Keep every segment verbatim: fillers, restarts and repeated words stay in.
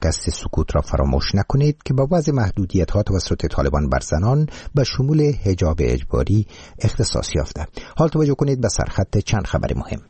شکست سکوت را فراموش نکنید که با وضع محدودیت‌ها توسط طالبان بر زنان به شمول حجاب اجباری اختصاص یافته. حال توجه کنید به سرخط چند خبر مهم.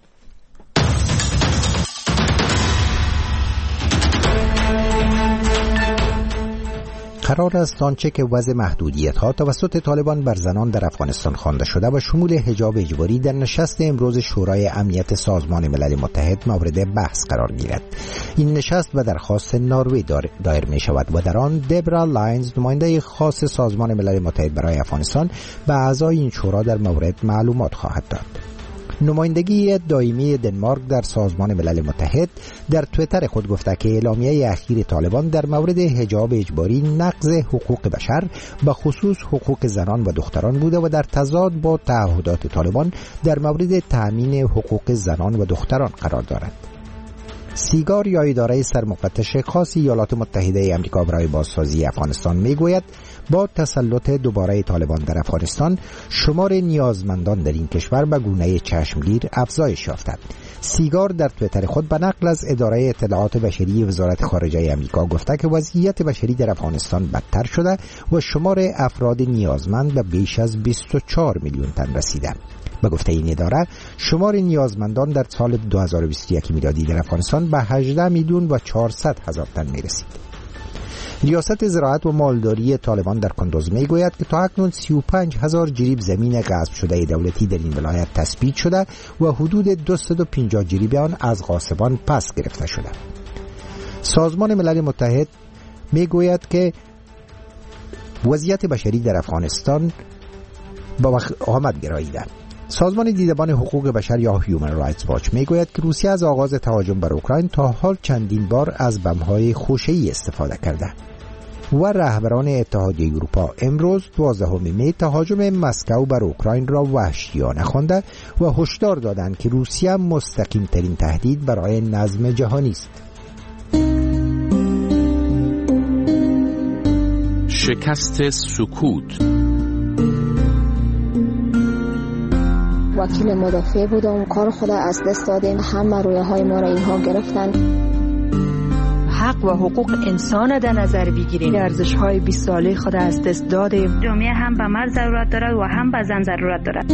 قرار است آنچه که وضع محدودیت‌ها توسط طالبان بر زنان در افغانستان خوانده شده و شمول حجاب اجباری در نشست امروز شورای امنیت سازمان ملل متحد مورد بحث قرار گیرد. این نشست به درخواست نروژ دایر می شود و در آن دبرا لاینز، نماینده خاص سازمان ملل متحد برای افغانستان، به اعضای این شورا در مورد معلومات خواهد داد. نمایندگی دائمی دنمارک در سازمان ملل متحد در توییتر خود گفته که اعلامیه اخیر طالبان در مورد حجاب اجباری نقض حقوق بشر به خصوص حقوق زنان و دختران بوده و در تضاد با تعهدات طالبان در مورد تأمین حقوق زنان و دختران قرار دارد. سیگار یا اداره سرمفتش خاص ایالات متحده آمریکا برای بازسازی افغانستان میگوید با تسلط دوباره طالبان در افغانستان شمار نیازمندان در این کشور به گونه چشمگیر افزایش یافته. سیگار در توییتر خود به نقل از اداره اطلاعات بشری وزارت خارجه آمریکا گفته که وضعیت بشری در افغانستان بدتر شده و شمار افراد نیازمند به بیش از بیست و چهار میلیون تن رسیده. به گفته این اداره شمار نیازمندان در سال دو هزار و بیست و یک میلادی در افغانستان به هجده میلیون و چهارصد هزار تن می رسید. ریاست زراعت و مالداری طالبان در کندوز می گوید که تا اکنون سی و پنج هزار جریب زمین غصب شده دولتی در این ولایت تثبیت شده و حدود دویست و پنجاه جریب آن از غاصبان پس گرفته شده. سازمان ملل متحد می گوید که وضعیت بشری در افغانستان با وقت آمد گراییده. سازمان دیدبان حقوق بشر یا هیومن رایتس واچ میگوید که روسیه از آغاز تهاجم بر اوکراین تا حال چندین بار از بمب‌های خوشه‌ای استفاده کرده و رهبران اتحادیه اروپا امروز دوازدهم می تهاجم مسکو بر اوکراین را وحشیانه خوانده و هشدار دادند که روسیه مستقیم ترین تهدید برای نظم جهانی است. شکست سکوت. وکیل مدافع بودم، کار خود از دست دادیم، همه رویه های ما را اینها گرفتن. حق و حقوق انسان در نظر بگیریم، ارزش های بیست ساله خود از دست دادیم. جامعه هم به مرد ضرورت دارد و هم به زن ضرورت دارد.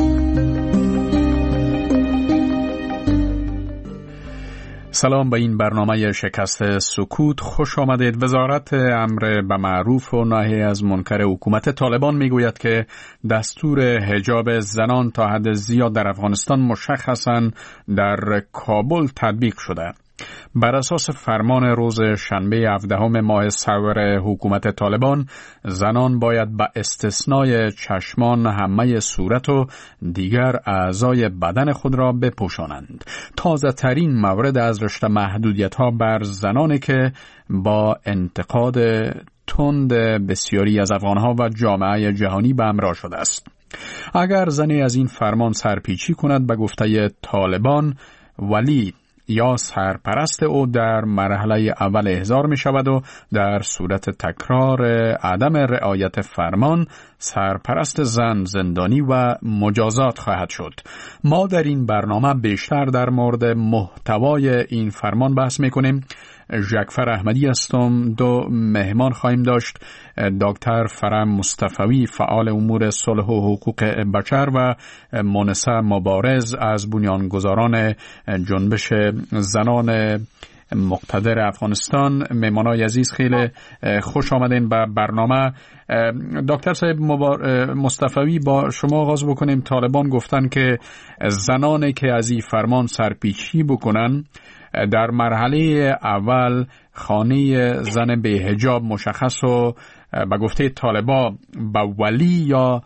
سلام به این برنامه شکست سکوت خوش آمدید. وزارت امر به معروف و نهی از منکر حکومت طالبان میگوید که دستور حجاب زنان تا حد زیاد در افغانستان مشخصاً در کابل تطبیق شده. بر اساس فرمان روز شنبه هفدهم ماه سور حکومت طالبان، زنان باید به استثنای چشمان همه صورت و دیگر اعضای بدن خود را بپوشانند. تازه ترین مورد از رشته محدودیت ها بر زنانی که با انتقاد تند بسیاری از افغانها و جامعه جهانی به همراه شده است. اگر زنی از این فرمان سرپیچی کند، به گفته طالبان ولی یا سرپرست او در مرحله اول احضار می شود و در صورت تکرار عدم رعایت فرمان سرپرست زن زندانی و مجازات خواهد شد. ما در این برنامه بیشتر در مورد محتوای این فرمان بحث می کنیم. ژکفر احمدی هستم. دو مهمان خواهیم داشت: دکتر فرام مصطفی، فعال امور صلح و حقوق بشر، و مونسه مبارز از بنیانگذاران جنبش زنان مقتدر افغانستان. مهمانای عزیز خیلی خوش آمدین به برنامه. دکتر صاحب مصطفی، با شما آغاز بکنیم. طالبان گفتن که زنانی که از این فرمان سرپیچی بکنن در مرحله اول خانه زن به حجاب مشخص و به گفته طالبا به ولی یا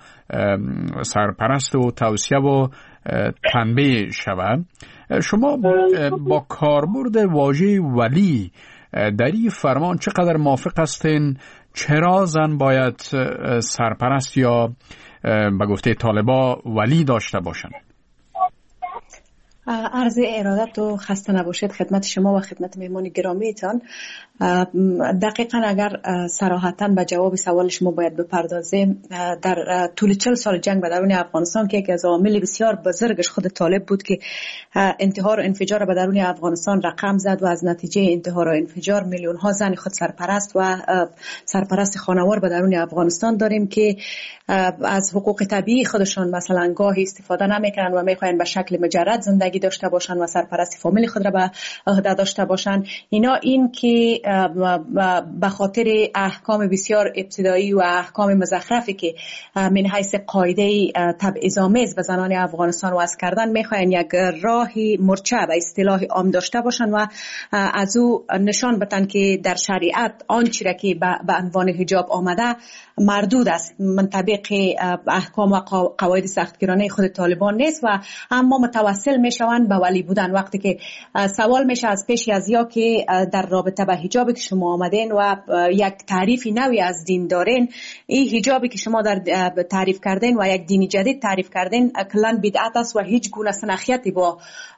سرپرست و توصیه و تنبیه شود. شما با کاربرد واژه ولی در این فرمان چقدر موافق هستین؟ چرا زن باید سرپرست یا به گفته طالبا ولی داشته باشند؟ عرض ارادت و خسته نباشید خدمت شما و خدمت مهمان گرامیتان. دقیقاً اگر صراحتاً به جواب سوال شما باید بپردازیم، در طول چهل سال جنگ به درون افغانستان که یکی از عوامل بسیار بزرگش خود طالب بود که انتحار و انفجار به درون افغانستان رقم زد و از نتیجه انتحار و انفجار میلیون ها زن خود سرپرست و سرپرست خانوار به درون افغانستان داریم که از حقوق طبیعی خودشان مثلا گاهی استفاده نمیکنن و میخواین به شکل مجرد زندگی داشته باشن و سرپرست فامیل خود را به عهده داشته باشن. اینا این که به خاطر احکام بسیار ابتدایی و احکام مزخرفی که من حیث قاعده تبعیض‌آمیز به زنان افغانستان وضع کردن میخواین یک راهی مرچه به اصطلاح عام داشته باشن و از او نشان بدن که در شریعت آنچه را که به عنوان حجاب آمده مردود است، منطبق احکام و قواعد سختگیرانه خود طالبان نیست و اما متوسل میشوند به ولی بودن. وقتی که سوال میشه از پیش از یا که در رابطه به حجابی که شما آمدین و یک تعریفی نوی از دین دارین، این حجابی که شما در تعریف کردین و یک دین جدید تعریف کردین کلاً بدعت است و هیچ گونه سنخیتی با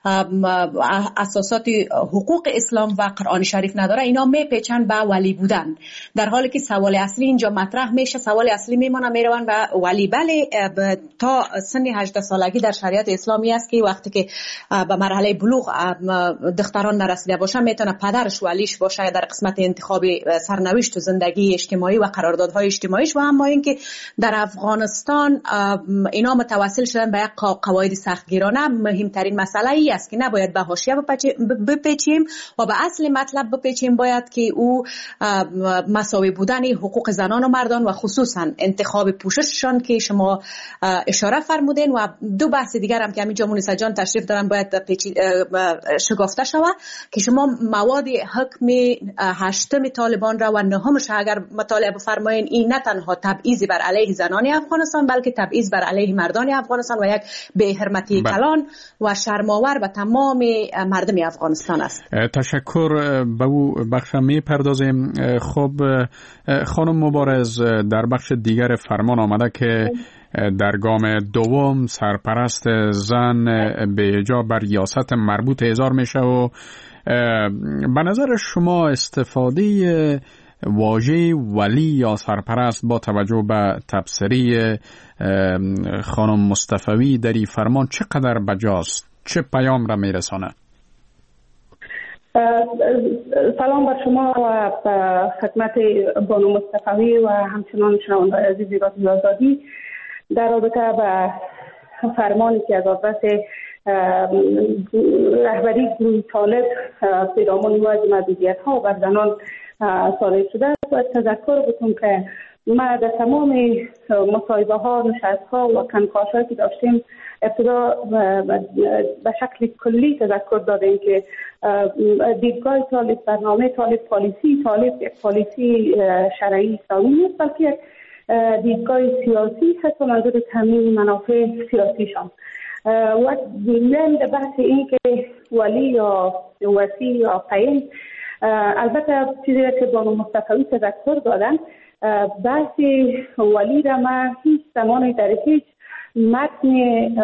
اساسات حقوق اسلام و قرآن شریف نداره. اینا میپیچن به ولی بودن، در حالی که سوال اصلی اینجا مطرح میشه. سوال اصلی میمونه میرون و ولی بله تا سن هجده سالگی در شریعت اسلامی است که وقتی که به مرحله بلوغ دختران نرسیده باشن میتونه پدرش ولیش باشه در قسمت انتخاب سرنوشت و زندگی اجتماعی و قراردادهای اجتماعیش. و اما اینکه در افغانستان اینا متوسل شدن به یک قواعد سختگیرانه، مهمترین مسئله ای است که نباید به حاشیه بپیچیم و به اصل مطلب بپیچیم. باید که او مساوی بودن حقوق زنان و مردان و خصوصا انتخاب پوشششان که شما اشاره فرمودین و دو بحث دیگر هم که همینجا مونیسا جان تشریف دارن باید شگفته شود که شما مواد حکم هشتم طالبان را و نهمش اگر مطالعه بفرمایین، این نه تنها تبعیض بر علیه زنان افغانستان بلکه تبعیض بر علیه مردان افغانستان و یک بی‌حرمتی کلان و شرم‌آور به تمام مردم افغانستان است. تشکر. به او بخش می پردازیم. خب خانم مبارز، در بخش دیگر فرمان آمده که در گام دوم سرپرست زن به اجا بر ریاست مربوط احضار میشه و به نظر شما استفاده واژه ولی یا سرپرست با توجه به تبصره خانم مصطفوی در این فرمان چقدر بجاست؟ چه پیام را میرسانه؟ سلام بر شما و خدمت بانو مصطفوی و همچنان شنوندگان عزیزی رادیو آزادی. در رابطه به فرمانی که از آدرس رهبری گروه طالب پیرامون وضع محدودیت‌ها بر زنان صادر شده است، و تذکر بکنم که ما در تمام مصاحبه ها، نشست ها و کنکاش‌هایی که داشتیم ابتدا به شکل کلی تذکر دادیم که دیدگاه طالب، برنامه طالب، پالیسی طالب یک پالیسی شرعی اسلامی نیست بلکه یک دیدگاه سیاسی هست و منظور تامین منافع سیاسیشان. و من در بحث این که ولی یا وسی یا قیم، البته چیزی که بانو مصطفوی تذکر دادن، بحث ولی را ما هیچ زمانی در هیچ متن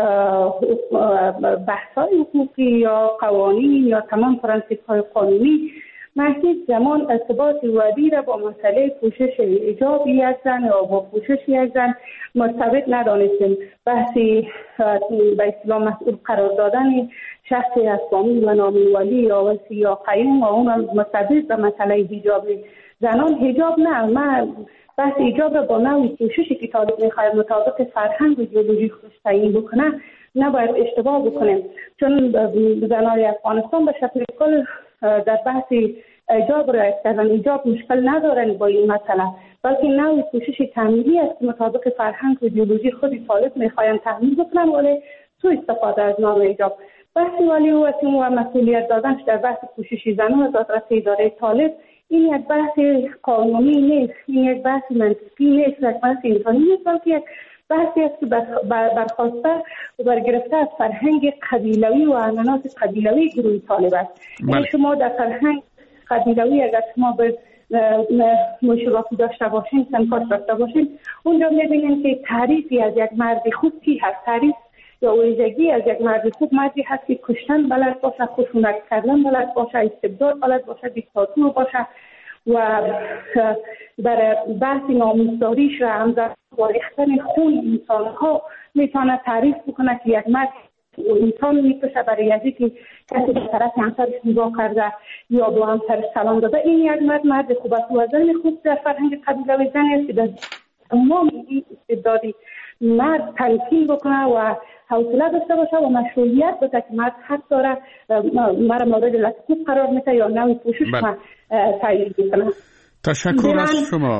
بحث‌های حقوقی یا قوانین یا تمام پرنسیپ‌های قانونی ما هیچ زمان ارتباط ولی را با مسئله پوشش حجاب یک زن یا با پوشش یک زن مرتبط ندانستیم. بحثی به اصطلاح مسئول قرار دادن شخصی از فامیل و نام ولی یا وسی یا قیوم و اون مرتبط به مسئله حجاب زنان. حجاب نه، ما بحث حجاب را با نوع پوششی که طالب می‌خواهد مطابق فرهنگ و ایدئولوژی خودش تعیین بکنه نباید اشتباه بکنیم، چون زنان افغانستان به شکل کل در بحث حجاب رعایت کردن حجاب مشکل ندارن با این مسئله، بلکه نوع پوشش تعمیری است که مطابق فرهنگ و ایدئولوژی خود طالب می‌خواهند تعیین بکنن ولی سوء استفاده از نام حجاب. بحث ولی و وسیم و مسئولیت دادنش در بحث پوشش زنان از آدرس اداره طالب این یک بحث قانونی نیست، این یک بحث منطقی نیست، یک بحث انسانی نیست، بلکه یک بحثی است که برخواسته و برگرفته از فرهنگ قبیلوی و عنعنات قبیلوی گروه طالب است. یعنی شما در فرهنگ قبیلوی اگر شما به مشروعاتی داشته باشین، سنکاش داشته باشین، اونجا میبینین که تعریفی از یک مرد خوب کی هست، تعریف یا ویژگی از یک مرد خوب مردی هست که کشتن بلد باشه، خشونت کردن بلد باشه، استبداد بلد باشه، دیکتاتور باشه و برای بحث ناموسداریش و همزمان با ریختن خون انسان‌ها میتونه تعریف بکنه که یک مرد انسان میکشه برای از اینکه کسی به طرف همسرش نگاه کرده یا با همسرش سلام داده. این یک مرد مرد خوب است و زن خوب در فرهنگ قبیله و زنی است که در تمام این استبدادی مرد تلقین بکنه و حوصله داشته باشه و مشروعیت بده که مرد حق داره مرا مورد لطفی قرار میده یا نوی پوشش ما تعیین بکنه. تشکر از شما.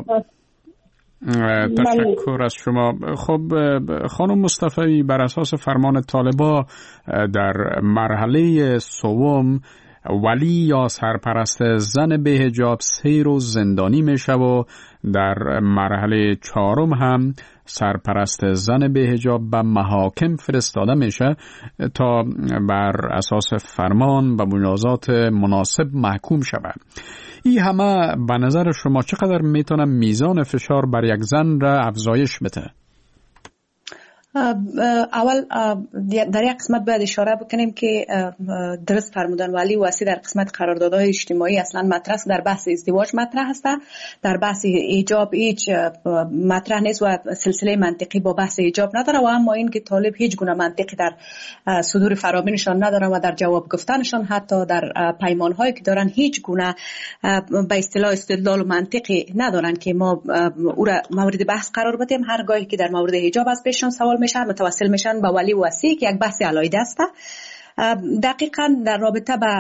تشکر از شما. خب خانم مصطفی، بر اساس فرمان طالبان در مرحله سوم ولی یا سرپرست زن به حجاب سه روز زندانی میشه و در مرحله چهارم هم سرپرست زن به حجاب به محاکم فرستاده میشه تا بر اساس فرمان و مجازات مناسب محکوم شود. این همه به نظر شما چقدر میتونه میزان فشار بر یک زن را افزایش بده؟ اول در یک قسمت باید اشاره بکنیم که درست فرمودن ولی واسی در قسمت قراردادهای اجتماعی اصلا مطرح است. در بحث ازدواج مطرح است، در بحث ایجاب هیچ مطرح نیست و سلسله منطقی با بحث ایجاب نداره و اما این که طالب هیچ گونه منطقی در صدور فرامینشان نداره و در جواب گفتنشان حتی در پیمانهایی که دارن هیچ گونه به اصطلاح استدلال و منطقی ندارن که ما او را مورد بحث قرار بدیم. هر گاهی که در مورد ایجاب از پیششان سوال میشن متوسل میشن به ولی وصی که یک بحث علیحده است. دقیقاً در رابطه با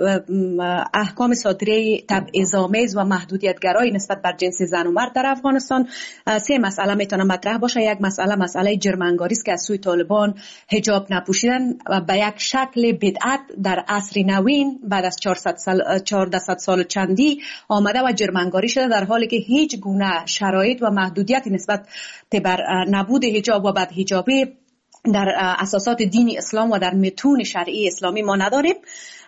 احکام صادره تبعیض‌آمیز و محدودیت‌گرایی نسبت بر جنس زن و مرد در افغانستان سه مسئله میتونه مطرح باشه. یک مسئله مسئله جرمنگاری است که از سوی طالبان حجاب نپوشیدن و به یک شکل بدعت در عصر نوین بعد از چهارصد سال چهارصد سال چندی آمده و جرمنگاری شده، در حالی که هیچ گونه شرایط و محدودیتی نسبت بر نبود حجاب و بدحجابی در اساسات دین اسلام و در متون شرعی اسلامی ما نداریم.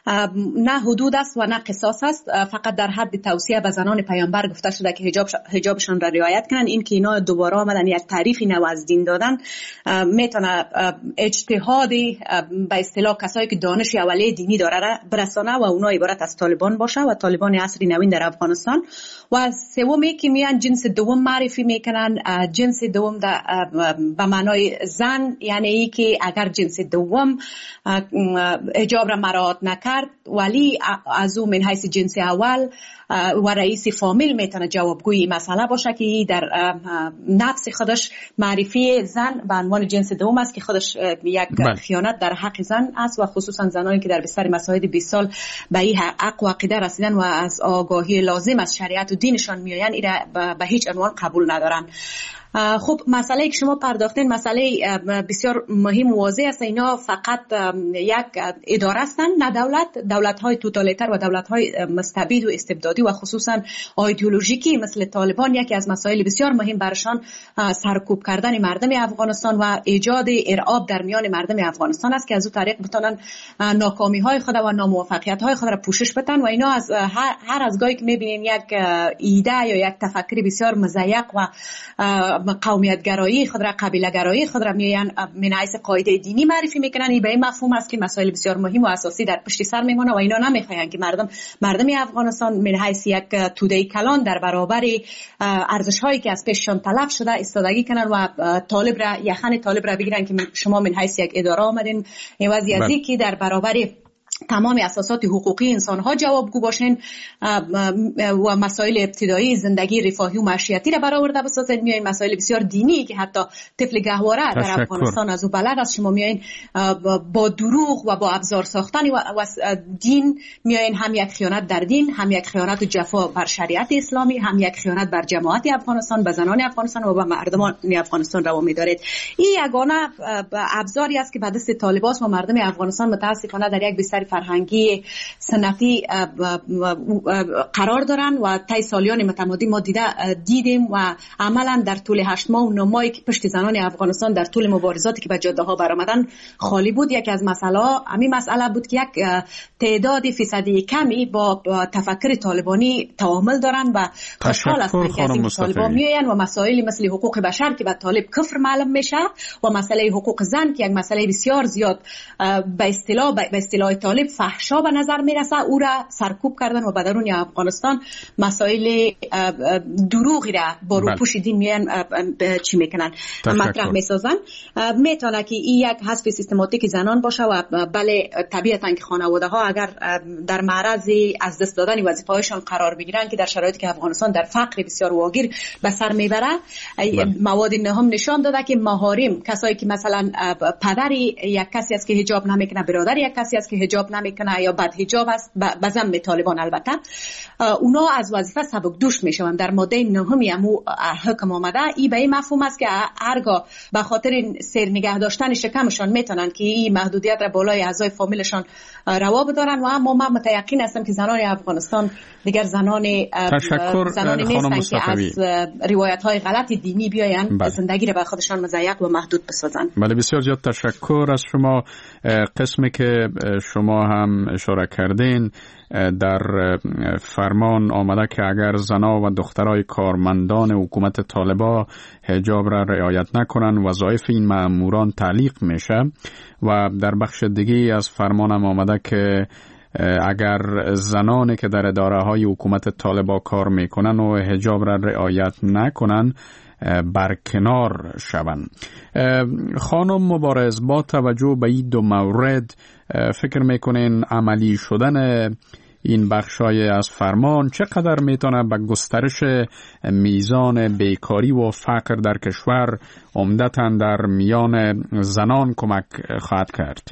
نه حدود است و نه قصاص است، فقط در حد توصیه به زنان پیامبر گفته شده که حجاب حجابشان را رعایت کنن. این که اینا دوباره آمدن یک تعریف نو از دین دادن میتونه اجتهاد به اصطلاح کسایی که دانش اولیه دینی داره را برسانه و اونا عبارت از طالبان باشه و طالبان عصر نوین در افغانستان. و سومی که میان جنس دوم معرفی میکنن. جنس دوم به معنای زن، یعنی ای که اگر جنس دوم حجاب را مراعات نکرد ولی از او من حیث جنس اول و رئیس فامیل میتونه جوابگوی مسئله باشه که در نفس خودش معرفی زن به عنوان جنس دوم است که خودش یک خیانت در حق زن است و خصوصا زنانی که در بستر مساعد بیست سال به این حق و عقیده رسیدن و از آگاهی لازم از شریعت و دینشان میآیند این به هیچ عنوان قبول ندارن. خب مسئله که شما پرداختین مسئله بسیار مهم و واضح است. اینا فقط یک اداره هستند، نه دولت. دولت‌های توتالیتر و دولت‌های مستبد و استبدادی و خصوصا ایدئولوژیکی مثل طالبان یکی از مسائل بسیار مهم برشان سرکوب کردن مردم افغانستان و ایجاد ارعاب در میان مردم افغانستان است که از اون طریق بتونن ناکامی‌های خود و ناموفقیت‌های خود را پوشش بدن. و اینا از هر, هر از گاهی که می‌بینین یک ایده یا یک تفکر بسیار مزیق و قومیت گرایی خود را قبیله گرایی خود را میان من حیث قاعده دینی معرفی میکنن. این به این مفهوم است که مسائل بسیار مهم و اساسی در پشت سر میمونه و اینا نمیخواین که مردم مردم افغانستان من حیث یک توده کلان در برابر ارزش هایی که از پیششان طلب شده استادگی کنن و طالب را یخن طالب را بگیرن که شما من حیث یک اداره آمدین این وضعیتی که در برابر تمام اساسات حقوقی انسان‌ها جوابگو باشین و مسائل ابتدایی زندگی رفاهی و معیشتی را برآورده بسازین. میایین مسائل بسیار دینی که حتی طفل گهواره در افغانستان از او بلد است شما میایین با دروغ و با ابزار ساختن و دین میایین هم یک خیانت در دین، هم یک خیانت و جفا بر شریعت اسلامی، هم یک خیانت بر جماعت افغانستان، به زنان افغانستان و به مردمان افغانستان روا می‌دارید. این یگانه ابزاری است که به دست طالبان و مردم افغانستان متاسفانه در یک بستر فرهنگی سنتی قرار دارن و طی سالیان متمادی ما دیده دیدیم و عملا در طول هشت ماه و نه ماهی که پشت زنان افغانستان در طول مبارزاتی که به جاده ها برآمدن خالی بود. یکی از مسئله همین مسئله بود که یک تعداد فیصدی کمی با تفکر طالبانی تعامل دارن و خوشحال هستن که از این طالبان میآیند و مسائلی مثل حقوق بشر که به طالب کفر معلوم میشه و مسئله حقوق زن که یک مسئله بسیار زیاد به اصطلاح به اصطلاح طالب فحشا به نظر میرسه، او را سرکوب کردن و به درون افغانستان مسائل دروغی را با روپوش دین میان چی میکنن مطرح میسازن. میتونه که این یک حذف سیستماتیک زنان باشه و بله طبیعتا که خانواده ها اگر در معرض از دست دادن وظیفه هایشان قرار بگیرن که در شرایطی که افغانستان در فقر بسیار واگیر به سر میبره، مواد نهم نشان داده که محارم، کسایی که مثلا پدری یک کسی است که حجاب نمیکنه، برادر یک کسی است که حجاب نمیکنه یا بد حجاب است به ذم طالبان، البته اونا از وظیفه سبک دوش میشون. در ماده نهمی هم حکم آمده ای به این مفهوم است که هرگاه به خاطر سیر نگه داشتن شکمشان میتونن که این محدودیت را بالای اعضای فامیلشان روا بدارن و اما من متيقن هستم که زنان افغانستان دیگر زنان زنانی نیستن که از روایت های غلط دینی بیاین بله. زندگی را به خودشان مضیق و محدود بسازن. بله بسیار زیاد تشکر از شما. قسمی که شما هم اشاره کردین در فرمان آمده که اگر زنا و دخترای کارمندان حکومت طالبا حجاب را رعایت نکنن وظایف این مأموران تعلیق میشه و در بخش دیگه از فرمان هم آمده که اگر زنانی که در اداره های حکومت طالبا کار میکنن و حجاب را رعایت نکنن برکنار شوند. خانم مبارز، با توجه به این دو مورد فکر میکنین عملی شدن این بخشای از فرمان چقدر میتونه به گسترش میزان بیکاری و فقر در کشور عمدتاً در میان زنان کمک خواهد کرد؟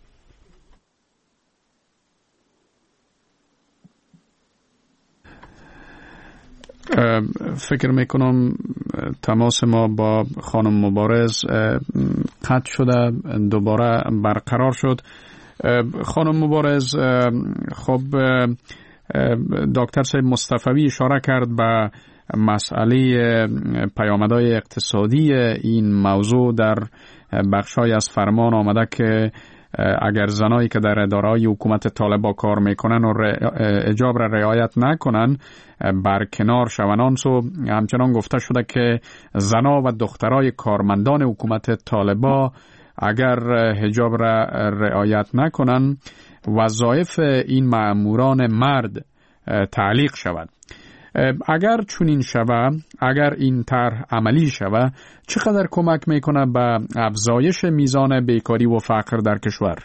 فکر میکنم تماس ما با خانم مبارز قطع شده، دوباره برقرار شد. خانم مبارز، خب دکتر صاحب مصطفی اشاره کرد به مسئله پیامدهای اقتصادی این موضوع. در بخشای از فرمان آمده که اگر زنایی که در اداره‌های حکومت طالبا کار میکنن و حجاب را رعایت نکنن برکنار شوند. سو همچنان گفته شده که زنا و دخترای کارمندان حکومت طالبا اگر حجاب را رعایت نکنن وظایف این مأموران مرد تعلیق شود. اگر چنین شود، اگر این طرح عملی شود، چقدر کمک میکنه به افزایش میزان بیکاری و فقر در کشور؟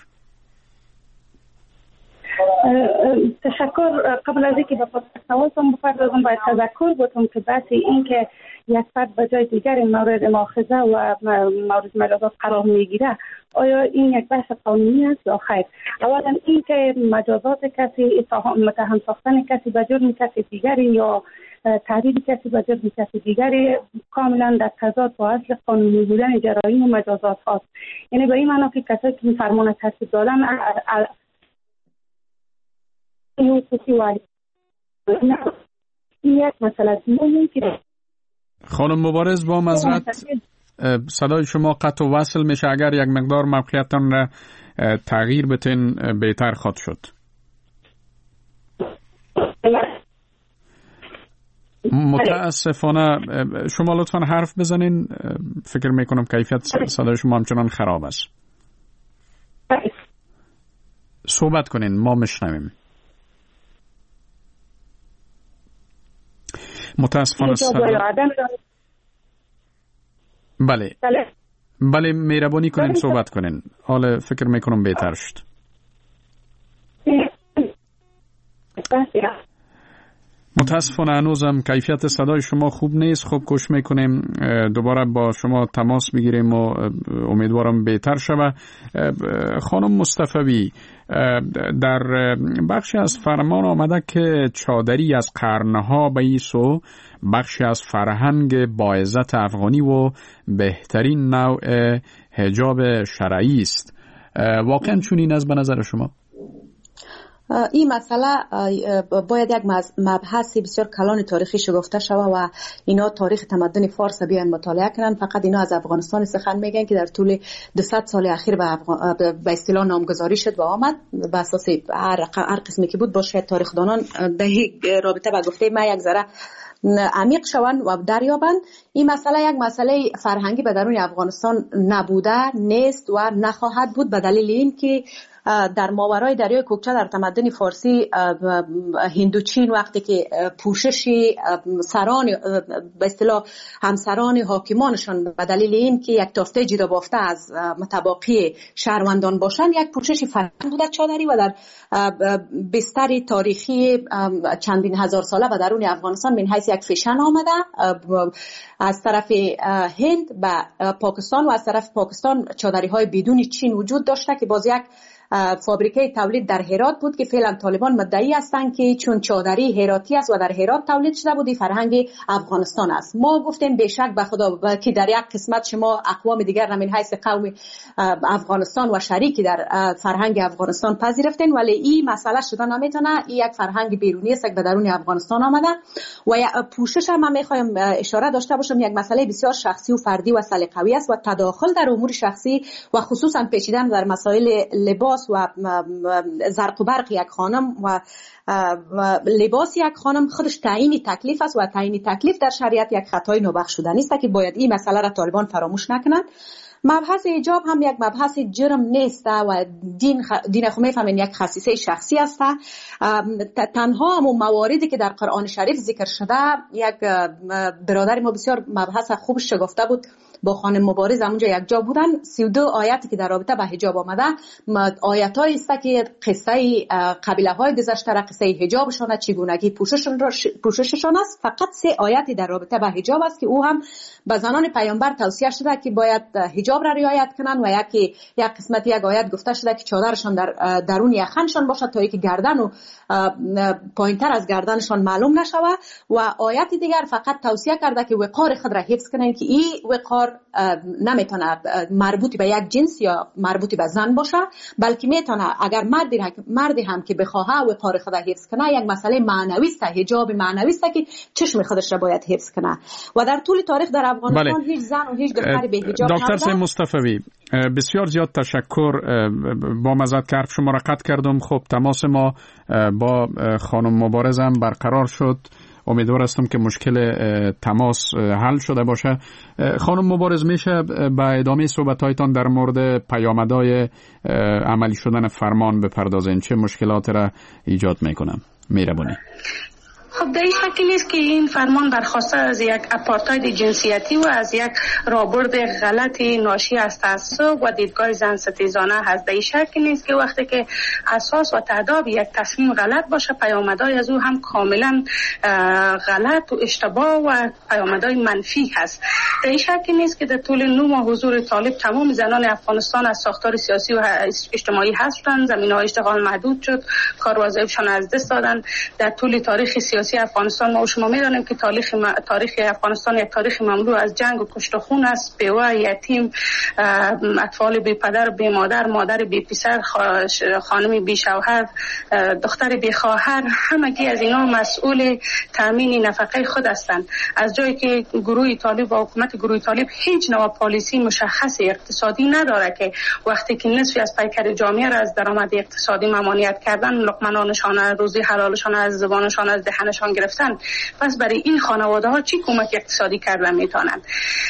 تشکر. قبل از اینکه به سوالتون بپردازم باید تذکر بودم که بحث این که یک فرد به جای دیگر مورد مؤاخذه و مورد مجازات قرار میگیره آیا این یک بحث قانونی است یا خیر؟ اولا این که مجازات کسی، متهم ساختن کسی به جرم کسی دیگری یا تهدید کسی به جرم کسی دیگری کاملا در تضاد با اصل قانونی بودن جرایم و مجازات هاست. یعنی به این معنا که کسایی که این فرمان تصویب دادن این حقوقی و این یک مسئله ممکنه. خانم مبارز، با معذرت صدای شما قطع و وصل میشه. اگر یک مقدار موقعیتتان را تغییر بتین بهتر خواهد شد. متاسفانه شما لطفا حرف بزنین. فکر میکنم کیفیت صدای شما همچنان خراب است. صحبت کنین، ما میشنویم. متاسفانه بله بله مهربانی کنین صحبت کنین. حالا فکر میکنم بهتر شد. متاسفانه هنوزم کیفیت صدای شما خوب نیست. خب کوشش میکنیم دوباره با شما تماس بگیریم و امیدوارم بهتر شود. خانم مصطفی، در بخشی از فرمان آمده که چادری از قرنها به ایسو بخشی از فرهنگ با عزت افغانی و بهترین نوع حجاب شرعی است. واقعا چنین است به نظر شما؟ این مسئله باید یک مبحث بسیار کلان تاریخی شگفته شود و اینا تاریخ تمدن فارس بیان مطالعه کنن. فقط اینا از افغانستان سخن میگن که در طول دویست سال اخیر به افغان... به اصطلاح نامگذاری شد و آمد به اساس هر هر قسمی که بود. باشه تاریخدانان در رابطه با گفته ما یک ذره عمیق شوند و دریابند. این مسئله یک مسئله فرهنگی به درون افغانستان نبوده، نیست و نخواهد بود، به دلیل این که در ماورای دریای کوکچه در تمدن فارسی هندوچین وقتی که پوشش سران به اصطلاح همسران حاکمانشان به دلیل این که یک تافته جدا بافته از متباقی شهروندان باشند یک پوشش فرهنگی بوده چادری و در بستر تاریخی چندین هزار ساله و درون افغانستان من حیث یک فیشن آمده. از طرف هند به پاکستان و از طرف پاکستان چادری های بدون چین وجود داشته که باز یک فابریکه تولید در هرات بود که فعلا طالبان مدعی هستند که چون چادری هراتی است و در هرات تولید شده بود فرهنگ افغانستان است. ما گفتیم بیشک به خدا که در یک قسمت شما اقوام دیگر من حیث قوم افغانستان و شریکی در فرهنگ افغانستان پذیرفتین، ولی این مسئله شده نمیتونه. این یک فرهنگ بیرونی است که به درون افغانستان آمده و پوشش هم من میخوایم اشاره داشته باشم یک مسئله بسیار شخصی و فردی و سلیقه‌ای است و تداخل در امور شخصی و خصوصا پیچیدن در مسائل لباس و زرق و برق یک خانم و لباس یک خانم خودش تعیین تکلیف است و تعیین تکلیف در شریعت یک خطای نابخشودنی است که باید این مسئله را طالبان فراموش نکنند. مبحث حجاب هم یک مبحث جرم نیست و دین خ... دین خو میفهمین یک خصیصه شخصی است. تنها همون مواردی که در قرآن شریف ذکر شده، یک برادر ما بسیار مبحث خوب شگفته بود با خانم مبارز اونجا یک جا بودن. سی و دو آیاتی که در رابطه با حجاب آمده آیاتایی است که قصه قبیله های گذشته را، قصه حجابشان، چگونگی پوشششان پوشششان است. فقط سه آیاتی در رابطه با حجاب است که او هم به زنان پیامبر توصیه شده که باید حجاب را رعایت کنند و یکی یک قسمت یک آیت گفته شده که چادرشان در درون یخنشان باشد تا اینکه گردن و پایینتر از گردنشان معلوم نشود و آیت دیگر فقط توصیه کرده که وقار خود را حفظ کنند که این وقار نمیتونه مربوط به یک جنس یا مربوط به زن باشه، بلکه میتونه اگر مردی مردی هم که بخواه وقار خود را حفظ کنه یک مسئله معنوی است، حجاب معنوی است که چشم خودش را باید حفظ کنه. و در طول تاریخ در افغانستان هیچ زن و هیچ دختری به حجاب دکتر سید مصطفی بسیار زیاد تشکر. با مزد که حرف شما را قطع کردم. خب تماس ما با خانم مبارزم برقرار شد. امیدوار هستم که مشکل تماس حل شده باشه. خانم مبارز، میشه به ادامه صحبت‌هایتان در مورد پیامدهای عملی شدن فرمان بپردازین؟ چه مشکلات را ایجاد میکنم؟ مهربانی. خب در این شکل نیست که این فرمان برخواسته از یک اپارتاید جنسیتی و از یک رابرد غلط ناشی از تعصب و دیدگاه زن ستیزانه هست. در این شکل نیست که وقتی که اساس و تعداد یک تصمیم غلط باشه پیامدهای از او هم کاملا غلط و اشتباه و پیامدهای منفی هست. در این شکل نیست که در طول نه ماه حضور طالب تمام زنان افغانستان از ساختار سیاسی و اجتماعی هستند، زمینه‌های اشتغال محدود شد، کار وظایفشان از دست دادن. در طول تاریخ سیاسی افغانستان ما و شما می‌دانیم که تاریخ م... تاریخ افغانستان یک تاریخ مملو از جنگ و کشت و خون است. بیوه، یتیم، اطفال بی پدر بی مادر، مادر بی پسر، خانم بی شوهر، دختر بی خواهر، همگی از اینا مسئول تامین نفقه خود هستند. از جایی که گروه طالب و حکومت گروه طالب هیچ نوع پالیسی مشخص اقتصادی نداره که وقتی که نصفی از پیکر جامعه را از درآمد اقتصادی ممانعت کردن، لقمه‌نانشان، روزی حلالشان از زبانشان از دهنشان گرفتن، پس برای این خانواده ها چی کمک اقتصادی کردن میتونن؟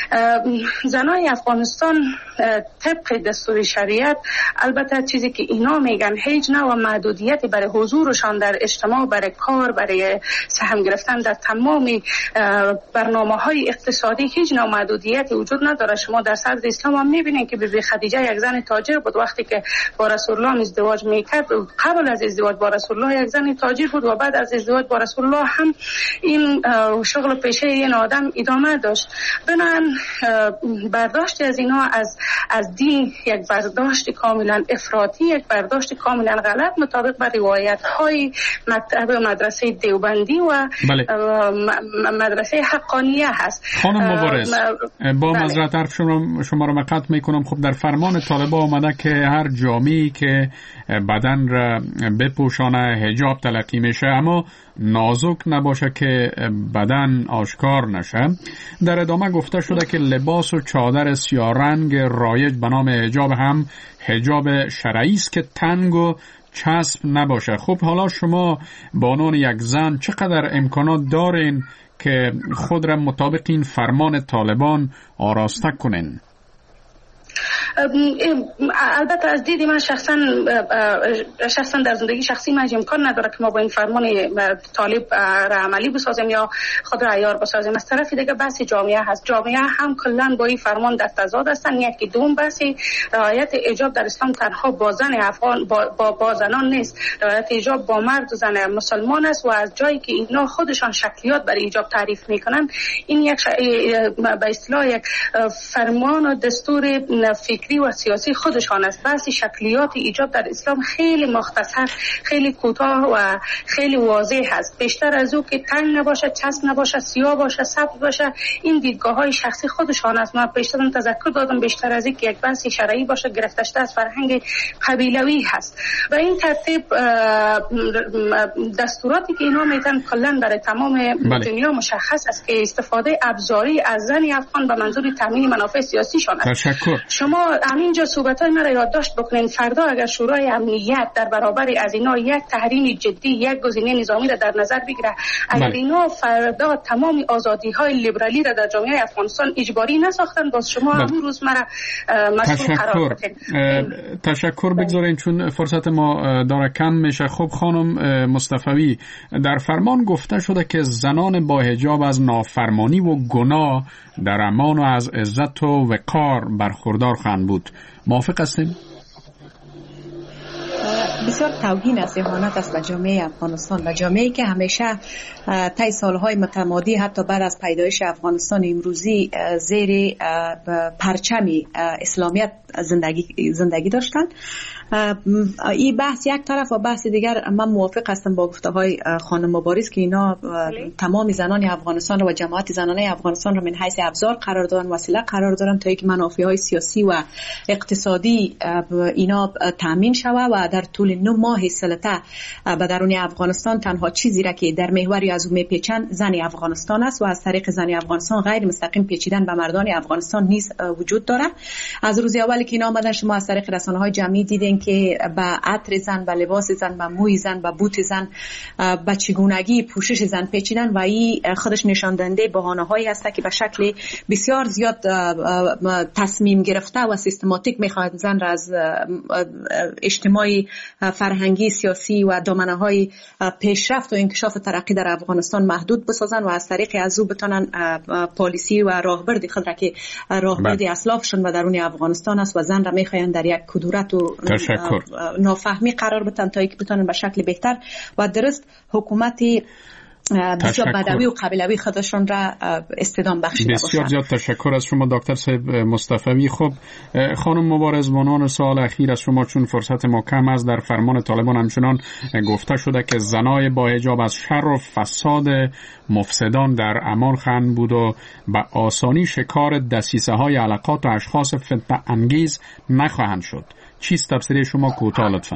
زنای افغانستان طبق دستور شریعت، البته چیزی که اینا میگن هیچ نوع محدودیتی برای حضورشان در اجتماع، برای کار، برای سهم گرفتن در تمام برنامه های اقتصادی هیچ نوع محدودیتی وجود نداره. شما در صدر اسلام هم میبینید که بیبی خدیجه یک زن تاجر بود، وقتی که با رسول الله ازدواج میکرد، قبل از ازدواج با رسول الله یک زن تاجر بود و بعد از ازدواج با رسول الله هم این شغل پیشه این آدم ادامه داشت. بنابراین برداشت از اینا از از دین یک برداشت کاملا افراطی، یک برداشت کاملا غلط مطابق با روایت های مکتب مدرسه دیوبندی و بله. مدرسه حقانیه هست. خانم مبارز با معذرت حرف شما شما رو قطع میکنم. خب در فرمان طالبان آمده که هر جامعه‌ای که بدن را بپوشانه حجاب تلقی میشه، اما نازک نباشه که بدن آشکار نشه. در ادامه گفته شده که لباس و چادر سیاه رنگ رایج به نام حجاب هم حجاب شرعی است که تنگ و چسب نباشه. خب حالا شما به عنوان یک زن چقدر امکانات دارین که خود را مطابق این فرمان طالبان آراسته کنین؟ البته از دید من شخصا شخصا در زندگی شخصی من امکان نداره که ما با این فرمان طالب را عملی بسازیم یا خود را عیار بسازیم. از طرف دیگه بحث جامعه هست. جامعه هم کلا با این فرمان دست از داد هستن. یکی دوم بحث رعایت حجاب در اسلام تنها با زن افغان با, با, با زنان نیست. رعایت حجاب با مرد و زن مسلمان است و از جایی که اینا خودشان شکلیات برای حجاب تعریف میکنن، این یک به اصطلاح یک فرمان و دستور فکری و سیاسی خودشان است. بحث شکلیات ایجاب در اسلام خیلی مختصر، خیلی کوتاه و خیلی واضح است. بیشتر از او که تنگ نباشه، چسب نباشه، سیاه باشه، سبز باشه، این دیدگاه های شخصی خودشان است. من پیشتر تذکر دادم بیشتر از این که یک بحث شرعی باشه گرفته شده از فرهنگ قبیلوی هست. و این ترتیب دستوراتی که اینا میتن کلا برای تمام بله. دنیا مشخص است که استفاده ابزاری از زن افغان به منظور تامین منافع سیاسیشان است. تشکر. شما همینجا صحبت‌های من را یادداشت بکنین. فردا اگر شورای امنیت در برابر از اینا یک تحریم جدی، یک گزینه نظامی را در نظر بگیره، اگر بله. اینا فردا تمام آزادی‌های لیبرالی را در جامعه افغانستان اجباری نساختن، باز شما بله. همون روز مرا مسئول قرار بدین. تشکر بگذارین چون فرصت ما داره کم میشه. خب خانم مصطفی، در فرمان گفته شده که زنان با حجاب از نافرمانی و گناه در امان و از عزت و وقار برخوردار خواهند بود. موافق هستین؟ بسیار توهین است، اهانت است به جامعه افغانستان و جامعه‌ای که همیشه طی سالهای متمادی حتی بعد از پیدایش افغانستان امروزی زیر پرچم اسلامیت زندگی زندگی داشتند. این بحث یک طرف و بحث دیگر من موافق هستم با گفته‌های خانم مبارز که اینا تمام زنان افغانستان رو و جماعت زنانه افغانستان رو من حیث ابزار قرار دادن، وسیله قرار دادن تا اینکه منافعهای سیاسی و اقتصادی اینا تامین شود و در طول نه ماه سلطه به درون افغانستان تنها چیزی را که در محوری از اون میپیچن زن افغانستان است و از طریق زن افغانستان غیر مستقیم پیچیدن به مردان افغانستان نیز وجود داره. از روز اولی که اینا آمدن شما از طریق رسانه‌های جمعی دیدین که به عطر زن، به لباس زن، به موی زن، به بوت زن، به چگونگی پوشش زن پیچیدن و این خودش نشان دهنده بهانه‌هایی هست که به شکل بسیار زیاد تصمیم گرفته و سیستماتیک می‌خواد زن را از اجتماعی، فرهنگی، سیاسی و دامنه‌های پیشرفت و انکشاف ترقی در افغانستان محدود بسازن و از طریق از او بتونن پالیسی و راهبردی خود را که راهبردی اسلافشون و درون افغانستان است و زن را می‌خواین در یک کدورت و تشکر. نافهمی قرار بدن تا اینکه بتونن به شکل بهتر و درست حکومتی بسیار بدوی و قبیلوی خودشون را استدام بخشیده باشند. بسیار زیاد تشکر از شما دکتر صاحب مصطفی. خب خانم مبارز، عنوان سوال اخیر از شما چون فرصت ما کم است، در فرمان طالبان همچنان گفته شده که زنای با حجاب از شر و فساد مفسدان در امان خواهند بود و به آسانی شکار دسیسه های علاقات و اشخاص فتنه انگیز نخواهند شد. چیست تفسیر شما کوتاه لطفاً؟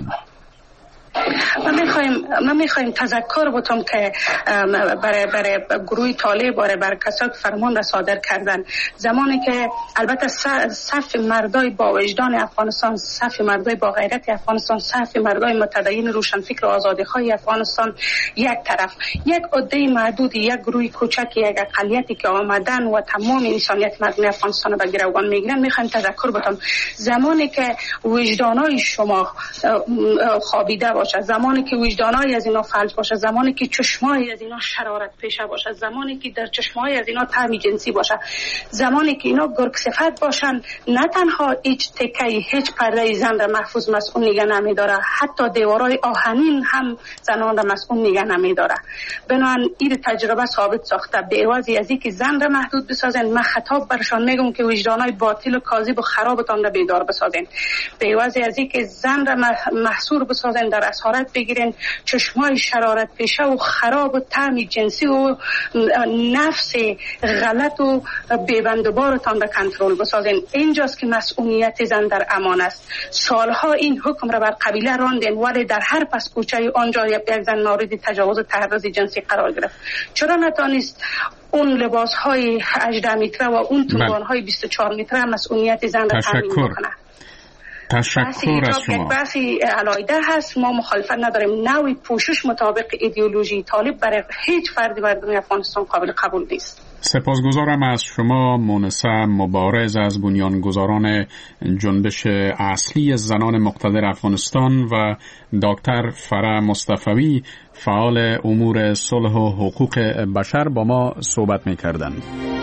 من میخوایم من میخوایم تذکر بتم که برای برای گروه طالب برای برای کسایی که فرمان را صادر کردن، زمانی که البته صف مردای با وجدان افغانستان، صف مردای با غیرت افغانستان، صف مردای متدین روشنفکر و آزادخواه افغانستان یک طرف، یک عده محدود، یک گروه کوچک، یک اقلیتی که آمدن و تمام انسانیت مردم افغانستان را به گروگان میگیرن، میخوایم تذکر بتم زمانی که وجدانای شما خوابیده باشه، باشه، زمانی که وجدانای از اینا فلج باشه، زمانی که چشمای از اینا شرارت پیشه باشه، زمانی که در چشمای از اینا طعم جنسی باشه، زمانی که اینا گرگ صفت باشن، نه تنها هیچ تکه هیچ پرده زن را محفوظ مسئول نگه نمیداره، حتی دیوارای آهنین هم زنان را مسئول نگه نمیداره. بنابراین این تجربه ثابت ساخته به عوضی از اینکه زن را محدود بسازن، من خطاب برشان میگم که وجدانای باطل و کاذب و خرابتان را بیدار بسازن. به عوضی از اینکه زن را محصور بسازن، در اسارت بگیرن، چشمای شرارت پیشه و خراب و طعم جنسی و نفس غلط و بی‌بندوبارتان را کنترل بسازن. اینجاست که مسئولیت زن در امان است. سالها این حکم را بر قبیله راندن، ولی در هر پس کوچه آنجا یک زن مورد تجاوز و تحرز جنسی قرار گرفت. چرا نتانست اون لباس های هجده متره و اون توان های بیست و چهار متره مسئولیت زن را تامین بکنه؟ تشکر از شما. یک بحثی علایده هست. ما مخالفت نداریم. نوع پوشش مطابق ایدئولوژی طالب برای هیچ فردی مردم افغانستان قابل قبول نیست. سپاسگزارم از شما مونسه مبارز از بنیانگذاران جنبش اصلی زنان مقتدر افغانستان و دکتر فرح مصطفی فعال امور صلح و حقوق بشر با ما صحبت می‌کردند.